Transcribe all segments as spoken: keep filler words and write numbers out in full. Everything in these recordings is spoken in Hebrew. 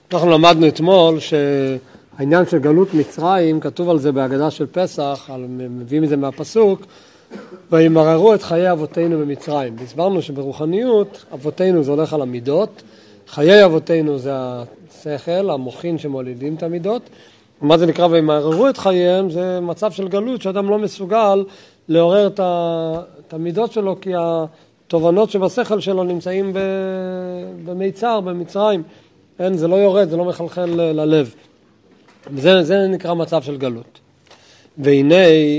אנחנו למדנו אתמול שהעניין של גלות מצרים, כתוב על זה בהגדה של פסח, מביאים את זה מהפסוק, וימררו את חיי אבותינו במצרים. והסברנו שברוחניות, אבותינו זה הולך על המידות, חיי אבותינו זה השכל, המוחין שמולידים את המידות. מה זה נקרא וימררו את חייהם? זה מצב של גלות שאדם לא מסוגל לעורר את המידות שלו, כי התובנות שבשכל שלו נמצאים במיצר, במצרים. אין, זה לא יורד, זה לא מחלחל ללב. זה, זה נקרא מצב של גלות. והנה,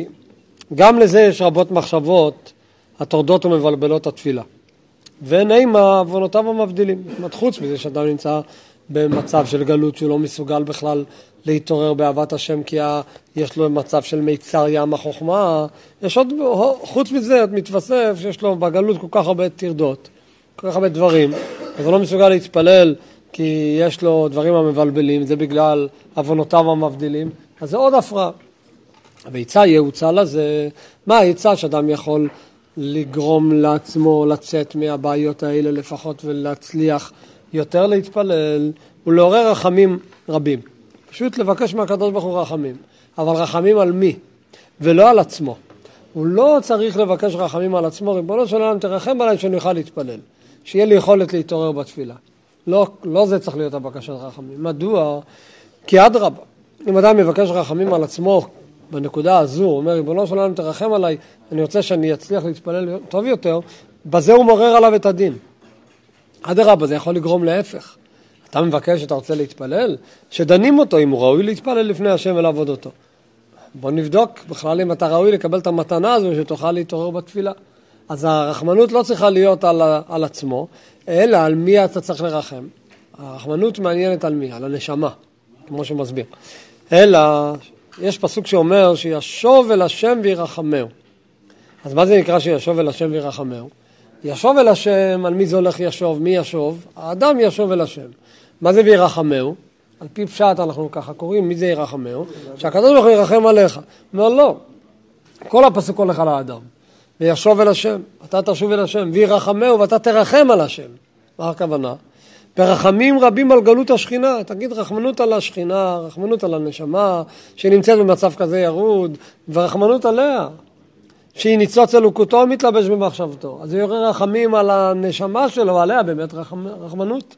גם לזה יש רבות מחשבות, הטורדות ומבלבלות התפילה. והנה מה עוונותיו המבדילים. חוץ מזה שאדם נמצא במצב של גלות, שהוא לא מסוגל בכלל להתעורר באהבת השם, כי יש לו מצב של מיצר ים החוכמה. יש עוד, חוץ מזה, עוד מתווסף שיש לו בגלות כל כך הרבה טרדות, כל כך הרבה דברים. אז הוא לא מסוגל להתפלל, כי יש לו דברים המבלבלים, זה בגלל עוונותיו המבדילים. אז זה עוד הפרעה. והיצע יעוצה לזה, מה היצע שאדם יכול לגרום לעצמו לצאת מהבעיות האלה לפחות ולהצליח יותר להתפלל ולעורר רחמים רבים. פשוט לבקש מהקדוש ברוך הוא רחמים. אבל רחמים על מי? ולא על עצמו. הוא לא צריך לבקש רחמים על עצמו, ריבונו של עולם תרחם עליי שאני אוכל להתפלל. שיהיה לי יכולת להתעורר בתפילה. לא, לא זה צריך להיות הבקשת רחמים. מדוע? כי אדרבה. אם אדם מבקש רחמים על עצמו בנקודה הזו, הוא אומר, ריבונו של עולם תרחם עליי, אני רוצה שאני אצליח להתפלל טוב יותר, בזה הוא מעורר עליו את הדין. אדרבה, זה יכול לגרום להפך. אתה מבקש שאתה רוצה להתפלל, שדנים אותו אם הוא ראוי להתפלל לפני השם ולעבוד אותו. בוא נבדוק בכלל אם אתה ראוי לקבל את המתנה הזו שתוכל להתעורר בתפילה. אז הרחמנות לא צריכה להיות על, על עצמו, אלא על מי אתה צריך לרחם. הרחמנות מעניינת על מי? על הנשמה, כמו שמסביר. אלא, יש פסוק שאומר שישוב אל השם וירחמהו. אז מה זה נקרא שישוב אל השם וירחמהו? ישוב אל השם, על מי זה הולך ישוב? מי ישוב? האדם ישוב אל השם. מה זה וירחמהו? על פי פשט אנחנו ככה קוראים, מי זה ירחמהו? שהקדוש ברוך הוא ירחם עליך. אומר לא, כל הפסוק הולך על האדם. וישוב אל השם, אתה תשוב אל השם, וירחמהו ואתה תרחם על השם. מה הכוונה? ברחמים רבים על גלות השכינה, תגיד רחמנות על השכינה, רחמנות על הנשמה, שנמצאת במצב כזה ירוד, ורחמנות עליה, שהיא ניצוץ אלוקותו מתלבש במחשבתו. אז הוא יורה רחמים על הנשמה שלו, עליה באמת רחמ, רחמנות.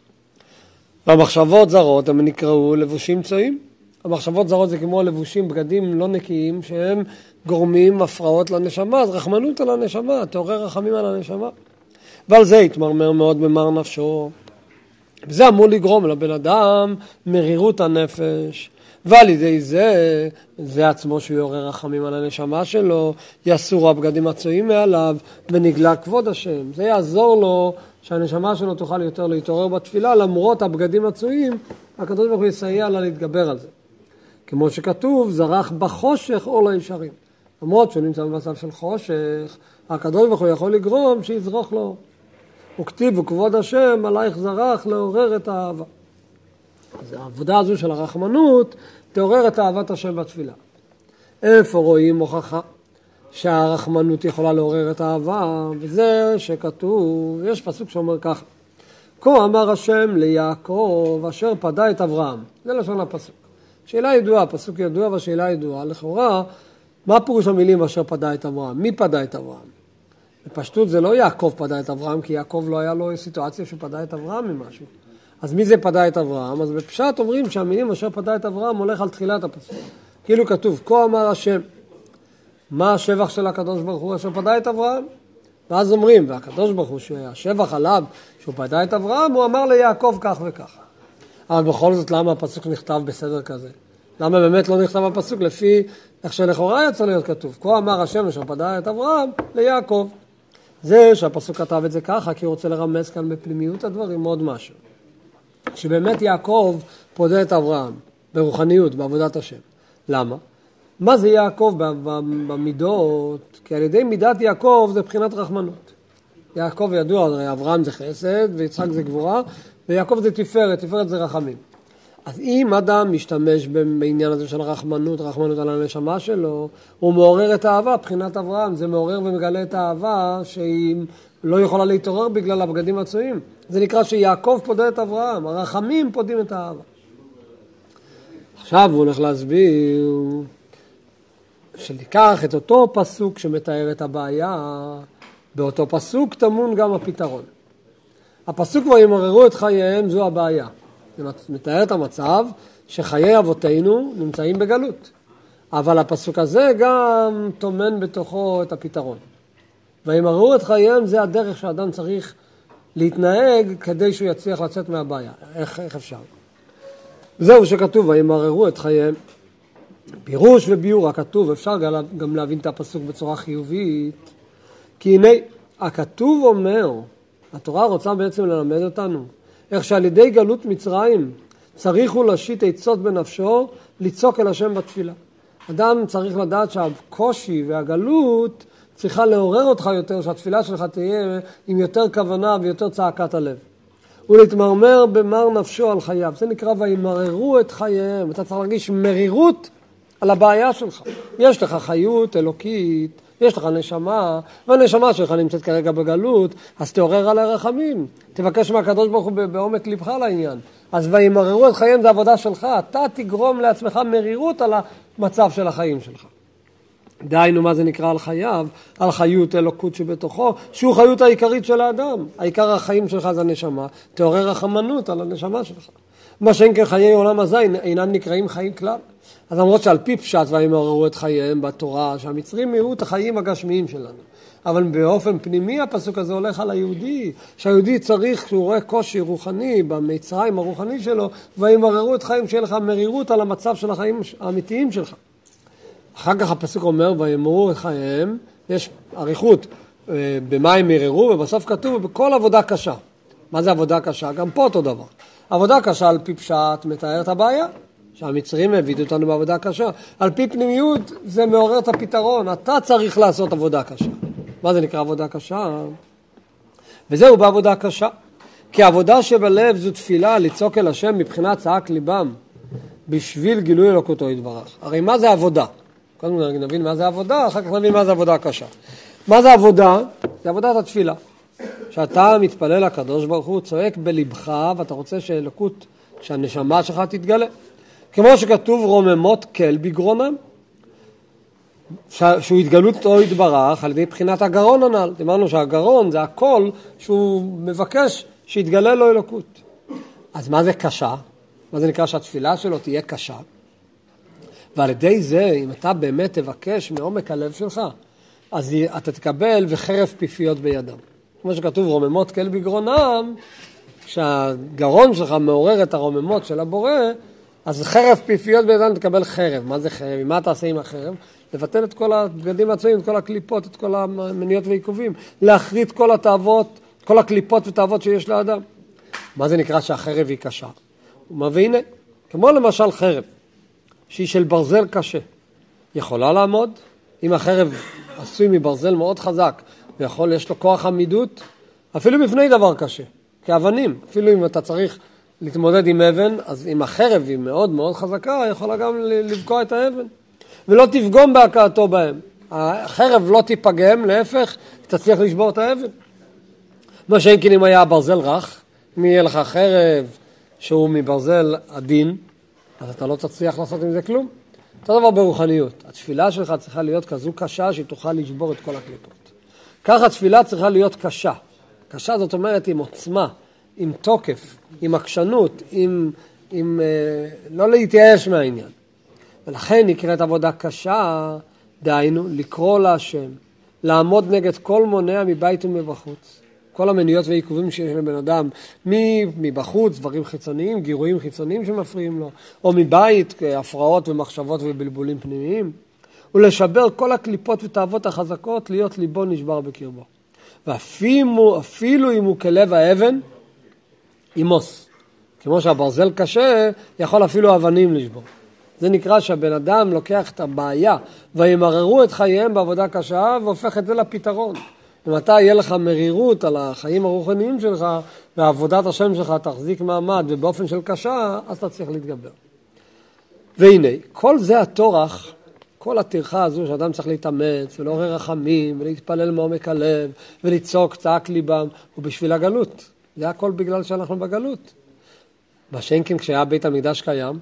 והמחשבות זרות הם נקראו לבושים צועים. המחשבות זרות זה כמו לבושים, בגדים לא נקיים, שהם גורמים הפרעות לנשמה, אז רחמנות על הנשמה, תעורר רחמים על הנשמה. ועל זה התמרמר מאוד במר נפשו. וזה אמור לגרום לבן אדם מרירות הנפש, ועל ידי זה, זה עצמו שהוא יעורר רחמים על הנשמה שלו, יסורו הבגדים הצועים מעליו, ונגלה כבוד השם. זה יעזור לו שהנשמה שלו תוכל יותר להתעורר בתפילה, למרות הבגדים הצועים, הקדוש ברוך הוא יסייע לה להתגבר על זה. כמו שכתוב, זרח בחושך אור לישרים. למרות שהוא נמצא במצב של חושך, הקדוש ברוך הוא יכול לגרום שיזרוך לו. וכתיב וכבוד השם עלייך זרח לעורר את האהבה. אז העבודה הזו של הרחמנות תעורר את אהבת השם בתפילה. איפה רואים הוכחה שהרחמנות יכולה לעורר את האהבה? וזה שכתוב, יש פסוק שאומר ככה, כה אמר השם ליעקב אשר פדה את אברהם. זה לשון הפסוק. שאלה ידועה, פסוק ידוע והשאלה ידועה. לכאורה, מה פירוש המילים אשר פדה את אברהם? מי פדה את אברהם? בפשטות זה לא יעקב פדה את אברהם, כי יעקב לא היה לו סיטואציה שפדה את אברהם ממשהו. אז מי זה פדה את אברהם? אז בפשט אומרים שהמילים אשר פדה את אברהם הולך על תחילת הפסוק. כאילו כתוב, כה אמר השם. מה השבח של הקדוש ברוך הוא אשר פדה את אברהם? ואז אומרים, והקדוש ברוך הוא שהשבח עליו שהוא פדה את אברהם, הוא אמר ליעקב כך וכך. אבל בכל זאת למה הפסוק נכתב בסדר כזה? למה באמת לא נכתב הפסוק לפי איך שלכאורה יצא להיות כתוב? כה אמר השם אשר פדה את אברהם ליעקב. זה שהפסוק כתב את זה ככה, כי הוא רוצה לרמז כאן בפנימיות הדברים מאוד משהו. שבאמת יעקב פודה את אברהם ברוחניות, בעבודת השם. למה? מה זה יעקב במידות? כי על ידי מידת יעקב זה בחינת רחמנות. יעקב ידוע, הרי אברהם זה חסד ויצחק זה גבורה, ויעקב זה תפארת, תפארת זה רחמים. אז אם אדם משתמש בעניין הזה של רחמנות, רחמנות על הנשמה שלו, הוא מעורר את האהבה, בחינת אברהם, זה מעורר ומגלה את האהבה שהיא לא יכולה להתעורר בגלל הבגדים הצועים. זה נקרא שיעקב פודה את אברהם, הרחמים פודים את האהבה. עכשיו הוא הולך להסביר שניקח את אותו פסוק שמתאר את הבעיה, באותו פסוק תמון גם הפתרון. הפסוק וימררו את חייהם זו הבעיה. זה מתאר את המצב שחיי אבותינו נמצאים בגלות. אבל הפסוק הזה גם תומן בתוכו את הפתרון. וימררו את חייהם זה הדרך שהאדם צריך להתנהג כדי שהוא יצליח לצאת מהבעיה. איך, איך אפשר? זהו שכתוב וימררו את חייהם. פירוש וביור הכתוב, אפשר גם להבין את הפסוק בצורה חיובית. כי הנה, הכתוב אומר, התורה רוצה בעצם ללמד אותנו, איך שעל ידי גלות מצרים צריך הוא להשית עצות בנפשו, לצעוק אל השם בתפילה. אדם צריך לדעת שהקושי והגלות צריכה לעורר אותך יותר, שהתפילה שלך תהיה עם יותר כוונה ויותר צעקת הלב. ולהתמרמר במר נפשו על חייו. זה נקרא וימררו את חייהם. אתה צריך להרגיש מרירות על הבעיה שלך. יש לך חיות אלוקית, יש לך נשמה, והנשמה שלך נמצאת כרגע בגלות, אז תעורר על הרחמים. תבקש מהקדוש ברוך הוא בעומק לבך לעניין. אז וימררו את חייהם זה עבודה שלך. אתה תגרום לעצמך מרירות על המצב של החיים שלך. דהיינו מה זה נקרא על חייו, על חיות אלוקות שבתוכו, שהוא חיות העיקרית של האדם. העיקר החיים שלך זה הנשמה, תעורר רחמנות על הנשמה שלך. מה שאין כחיי עולם הזה אינם נקראים חיים כלל. אז למרות שעל פי פשט וימררו את חייהם בתורה, שהמצרים יראו את החיים הגשמיים שלנו. אבל באופן פנימי הפסוק הזה הולך על היהודי, שהיהודי צריך, כשהוא רואה קושי רוחני במצרים הרוחני שלו, וימררו את חיים שיהיה לך מרירות על המצב של החיים האמיתיים שלך. אחר כך הפסוק אומר, וימררו את חייהם, יש עריכות, במה הם יררו, ובסוף כתוב, בכל עבודה קשה. מה זה עבודה קשה? גם פה אותו דבר. עבודה קשה על פי פשט מתאר את הבעיה, שהמצרים הביאו אותנו בעבודה קשה. על פי פנימיות זה מעורר את הפתרון, אתה צריך לעשות עבודה קשה. מה זה נקרא עבודה קשה? וזהו בעבודה קשה. כי העבודה שבלב זו תפילה לצעוק אל השם מבחינת צעק ליבם, בשביל גילוי אלוקותו יתברך. הרי מה זה עבודה? קודם נבין מה זה עבודה, אחר כך נבין מה זה עבודה קשה. מה זה עבודה? זה עבודת התפילה. שאתה מתפלל לקדוש ברוך הוא, צועק בלבך, ואתה רוצה שאלוקות, שהנשמה שלך תתגלה. כמו שכתוב רוממות כל בגרונם, שהוא התגלות או יתברך על ידי בחינת הגרון הנ"ל. אמרנו שהגרון זה הכל שהוא מבקש שיתגלה לו אלוקות. אז מה זה קשה? מה זה נקרא שהתפילה שלו תהיה קשה? ועל ידי זה, אם אתה באמת תבקש מעומק הלב שלך, אז אתה תקבל וחרב פיפיות בידם. כמו שכתוב רוממות כל בגרונם, כשהגרון שלך מעורר את הרוממות של הבורא, אז חרב פיפיות בידם תקבל חרב. מה זה חרב? מה אתה עושה עם החרב? לבטל את כל הבגדים הצועים, את כל הקליפות, את כל המניות ועיכובים, להחריט כל התאוות, כל הקליפות ותאוות שיש לאדם. מה זה נקרא שהחרב היא קשה? והנה, כמו למשל חרב, שהיא של ברזל קשה, יכולה לעמוד? אם החרב עשוי מברזל מאוד חזק, ויכול, יש לו כוח עמידות, אפילו בפני דבר קשה, כאבנים, אפילו אם אתה צריך להתמודד עם אבן, אז אם החרב היא מאוד מאוד חזקה, יכולה גם לבקוע את האבן, ולא תפגום בהכאתו בהם. החרב לא תיפגם, להפך, תצליח לשבור את האבן. מה שאין כן אם היה הברזל רך, אם יהיה לך חרב שהוא מברזל עדין, אז אתה לא תצליח לעשות עם זה כלום. אותו דבר ברוחניות. התפילה שלך צריכה להיות כזו קשה שהיא תוכל לשבור את כל הקליפות. ככה התפילה צריכה להיות קשה. קשה זאת אומרת עם עוצמה, עם תוקף, עם עקשנות, עם, עם אה, לא להתייאש מהעניין. ולכן נקראת עבודה קשה, דהיינו, לקרוא להשם, לעמוד נגד כל מונע מבית ומבחוץ. כל המניות ועיכובים שיש לבן אדם, מבחוץ, דברים חיצוניים, גירויים חיצוניים שמפריעים לו, או מבית, הפרעות ומחשבות ובלבולים פנימיים, ולשבר כל הקליפות ותאוות החזקות, להיות ליבו נשבר בקרבו. ואפילו אפילו אם הוא כלב האבן, ימוס. כמו שהברזל קשה, יכול אפילו אבנים לשבור. זה נקרא שהבן אדם לוקח את הבעיה, וימררו את חייהם בעבודה קשה, והופך את זה לפתרון. אם אתה יהיה לך מרירות על החיים הרוחניים שלך, ועבודת השם שלך תחזיק מעמד, ובאופן של קשה, אז אתה צריך להתגבר. והנה, כל זה התורח, כל הטרחה הזו שאדם צריך להתאמץ ולעורר רחמים ולהתפלל מעומק הלב ולצעוק צעק ליבם, הוא בשביל הגלות. זה הכל בגלל שאנחנו בגלות. בשנקין כשהיה בית המקדש קיים,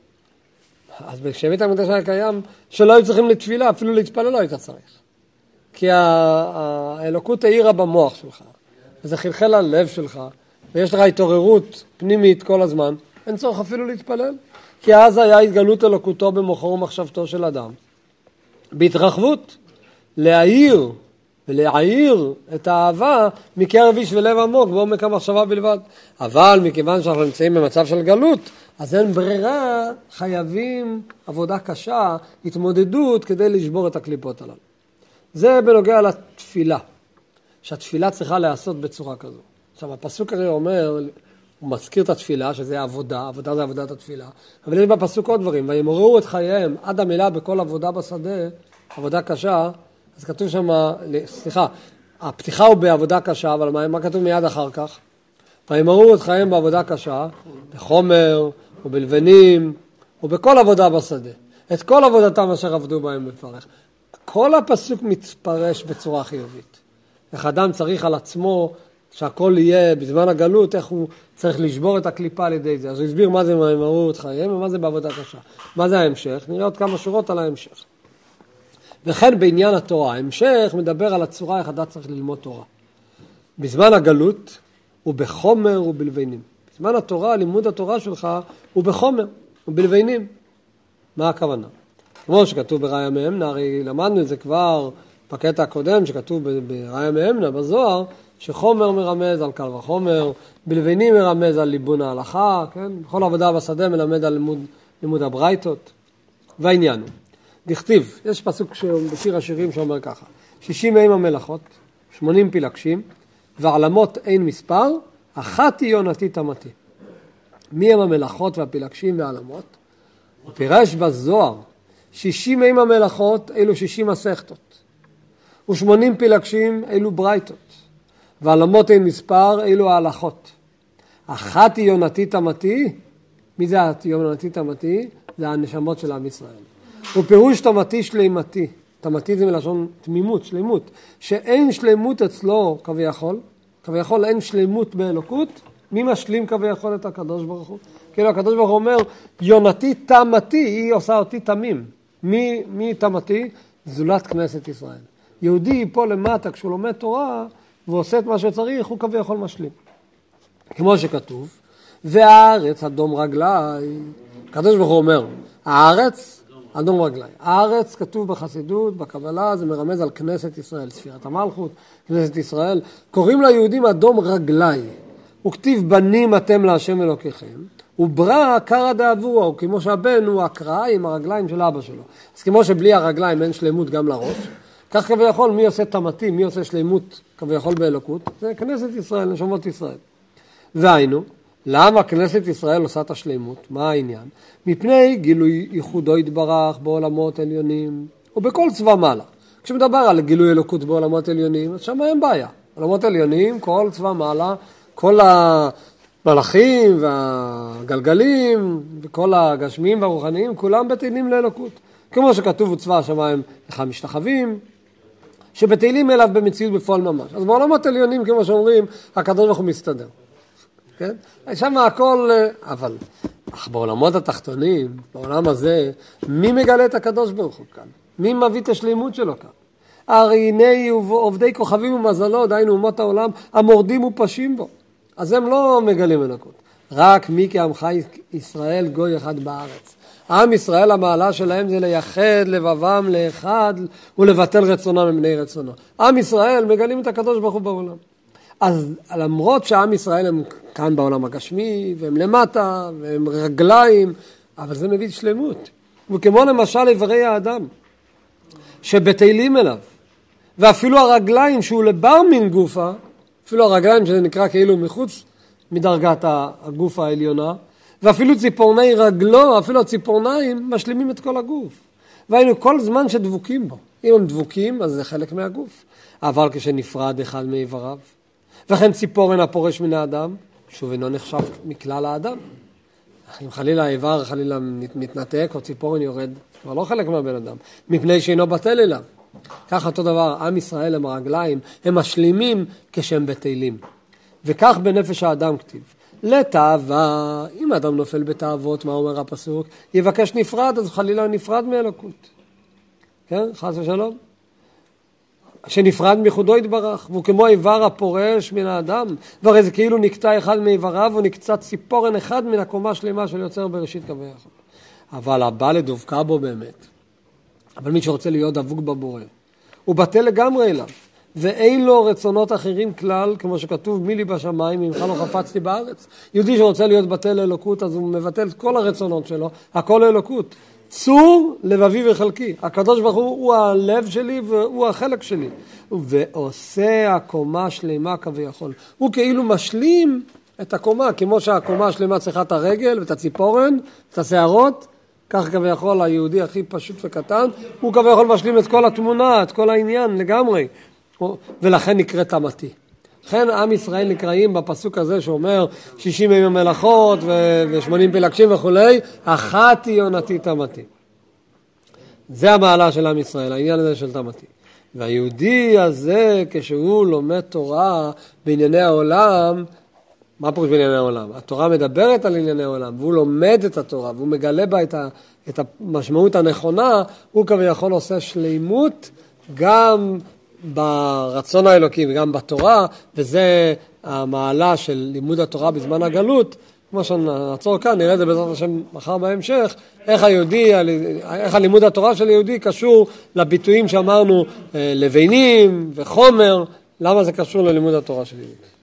אז כשבית המקדש היה קיים, שלא היו צריכים לתפילה, אפילו להתפלל לא היית צריך. כי האלוקות העירה במוח שלך, וזה חלחל על הלב שלך, ויש לך התעוררות פנימית כל הזמן, אין צורך אפילו להתפלל. כי אז היה התגלות אלוקותו במוחו ומחשבתו של אדם. בהתרחבות, להעיר ולהעיר את האהבה מקרב איש ולב עמוק בעומק המחשבה בלבד. אבל מכיוון שאנחנו נמצאים במצב של גלות, אז אין ברירה, חייבים עבודה קשה, התמודדות כדי לשבור את הקליפות הללו. זה בנוגע לתפילה, שהתפילה צריכה להיעשות בצורה כזו. עכשיו הפסוק הרי אומר, הוא מזכיר את התפילה, שזה עבודה, עבודה זה עבודת התפילה, אבל יש בפסוק עוד דברים, וימררו את חייהם עד המילה בכל עבודה בשדה, עבודה קשה, אז כתוב שם, סליחה, הפתיחה הוא בעבודה קשה, אבל מה, מה כתוב מיד אחר כך? וימררו את חייהם בעבודה קשה, בחומר ובלבנים ובכל עבודה בשדה. את כל עבודתם אשר עבדו בהם בפרך. כל הפסוק מתפרש בצורה חיובית. איך אדם צריך על עצמו שהכל יהיה בזמן הגלות, איך הוא צריך לשבור את הקליפה על ידי זה. אז הוא הסביר מה זה וימררו את חייהם ומה זה בעבודה קשה. מה זה ההמשך? נראה עוד כמה שורות על ההמשך. וכן בעניין התורה, ההמשך מדבר על הצורה איך אדם צריך ללמוד תורה. בזמן הגלות הוא בחומר ובלבנים. בזמן התורה, לימוד התורה שלך הוא בחומר ובלבנים. מה הכוונה? כמו שכתוב בראיה מאמנה, הרי למדנו את זה כבר בקטע הקודם שכתוב בראיה מאמנה בזוהר, שחומר מרמז על קל וחומר, בלבנים מרמז על ליבון ההלכה, כן? בכל עבודה בשדה מלמד על לימוד, לימוד הברייתות. והעניין הוא, דכתיב, יש פסוק בשיר השירים שאומר ככה, שישים מאים המלאכות, שמונים פילגשים, ועלמות אין מספר, אחת היא יונתי תמתי. מי הם המלאכות והפילגשים והעלמות? הוא פירש בזוהר, שישים מאים המלאכות אלו שישים מסכתות, ושמונים פילגשים אלו ברייתות, ועלמות אין מספר אלו ההלכות. אחת היא יונתי תמתי, מי זה יונתי תמתי? זה הנשמות של עם ישראל. ופירוש תמתי שלימתי, תמתי זה מלשון תמימות, שלימות, שאין שלימות אצלו כביכול, כביכול אין שלימות באלוקות, מי משלים כביכול את הקדוש ברוך הוא? כאילו הקדוש ברוך הוא אומר, יונתי תמתי, היא עושה אותי תמים. מי, מי תמתי? זולת כנסת ישראל. יהודי פה למטה, כשהוא לומד תורה, והוא עושה את מה שצריך, הוא כביכול משלים. כמו שכתוב, והארץ אדום רגלי, הקדוש ברוך הוא אומר, הארץ אדום רגלי. הארץ כתוב בחסידות, בקבלה, זה מרמז על כנסת ישראל, ספירת המלכות, כנסת ישראל. קוראים ליהודים אדום רגלי. הוא כתיב בנים אתם להשם אלוקיכם, וברא קרא דאבוה, כמו שהבן הוא הקרא עם הרגליים של אבא שלו. אז כמו שבלי הרגליים אין שלמות גם לראש, כך כביכול מי עושה תמתי, מי עושה שלמות כביכול באלוקות? זה כנסת ישראל, נשמות ישראל. והיינו, למה כנסת ישראל עושה את השלמות? מה העניין? מפני גילוי ייחודו יתברך בעולמות עליונים, ובכל צבא מעלה. כשמדבר על גילוי אלוקות בעולמות עליונים, אז שם אין בעיה. עולמות עליונים, כל צבא מעלה, כל המלאכים והגלגלים, וכל הגשמים והרוחניים, כולם בטלים לאלוקות. כמו שכתוב צבא השמיים לך משתחווים, שבטלים אליו במציאות בפועל ממש. אז בעולמות עליונים, כמו שאומרים, הקדוש ברוך הוא מסתדר. כן? שם הכל, אבל אך בעולמות התחתונים, בעולם הזה, מי מגלה את הקדוש ברוך הוא כאן? מי מביא את השלימות שלו כאן? הרי הנה עובדי כוכבים ומזלות, דהיינו אומות העולם, המורדים ופשים בו. אז הם לא מגלים אלוקות. רק מי כעמך ישראל גוי אחד בארץ. עם ישראל המעלה שלהם זה לייחד לבבם לאחד ולבטל רצונם מבני רצונו. עם ישראל מגלים את הקדוש ברוך הוא בעולם. אז למרות שעם ישראל הם כאן בעולם הגשמי, והם למטה, והם רגליים, אבל זה מביא שלמות. וכמו למשל איברי האדם, שבטלים אליו, ואפילו הרגליים שהוא לבר מן גופה, אפילו הרגליים שזה נקרא כאילו מחוץ מדרגת הגוף העליונה, ואפילו ציפורני רגלו, אפילו הציפורניים משלימים את כל הגוף. והיינו כל זמן שדבוקים בו. אם הם דבוקים, אז זה חלק מהגוף. אבל כשנפרד אחד מאיבריו, וכן ציפורן הפורש מן האדם, שוב אינו נחשב מכלל האדם. אם חלילה האיבר חלילה מתנתק או ציפורן יורד, כבר לא חלק מהבן אדם, מפני שאינו בטל אליו. כך אותו דבר, עם ישראל הם הרגליים, הם משלימים כשהם בטלים. וכך בנפש האדם כתיב. לתאווה, אם האדם נופל בתאוות, מה אומר הפסוק? יבקש נפרד, אז חלילה נפרד מאלוקות. כן? חס ושלום. שנפרד מחודו יתברך, והוא כמו איבר הפורש מן האדם, והרי זה כאילו נקטע אחד מאיבריו, הוא נקצת ציפורן אחד מן הקומה שלמה של יוצר בראשית כביכול. אבל הבא לדבקה בו באמת. אבל מי שרוצה להיות דבוק בבורא, הוא בטל לגמרי אליו, ואין לו רצונות אחרים כלל, כמו שכתוב, מי לי בשמיים, ממך לא חפצתי בארץ. יהודי שרוצה להיות בטל לאלוקות, אז הוא מבטל את כל הרצונות שלו, הכל לאלוקות. צור לבבי וחלקי. הקדוש ברוך הוא הוא הלב שלי והוא החלק שלי. ועושה הקומה שלמה כביכול. הוא כאילו משלים את הקומה, כמו שהקומה השלמה צריכה את הרגל ואת הציפורן, את השערות, כך כביכול היהודי הכי פשוט וקטן, הוא כביכול משלים את כל התמונה, את כל העניין לגמרי. ולכן נקרא תמתי. לכן עם ישראל נקראים בפסוק הזה שאומר שישים ימים מלאכות ו-שמונים פילגשים וכולי, אחת היא עונתי תמתי. זה המעלה של עם ישראל, העניין הזה של תמתי. והיהודי הזה כשהוא לומד תורה בענייני העולם, מה פירוש בענייני העולם? התורה מדברת על ענייני העולם, והוא לומד את התורה, והוא מגלה בה את, ה, את המשמעות הנכונה, הוא כביכול עושה שלימות גם ברצון האלוקי וגם בתורה, וזה המעלה של לימוד התורה בזמן הגלות. כמו שנעצור כאן, נראה את זה בעזרת השם מחר בהמשך, איך היהודי, איך הלימוד התורה של יהודי קשור לביטויים שאמרנו, לבינים וחומר, למה זה קשור ללימוד התורה של יהודי.